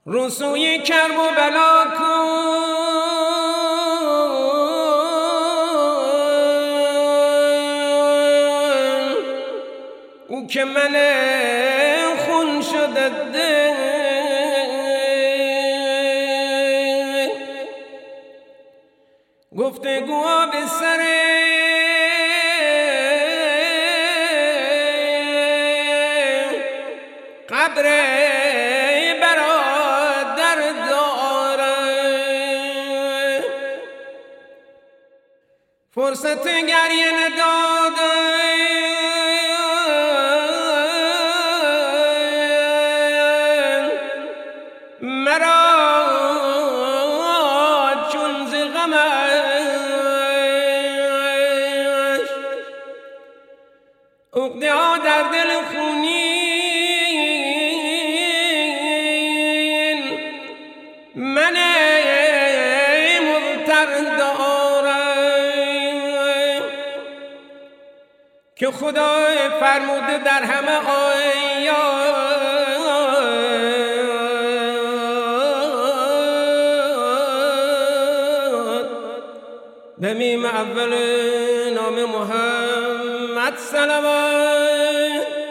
رسوی کرب و بلا کن او که من خون شده دل گفتگوها به سر قبر برادر داره فرصت گریه نداده مرا چون ز غمش عقده ها در دل خونین من مضطر دارم که خدا فرموده در همه آیات به میم اول نام محمد صلوات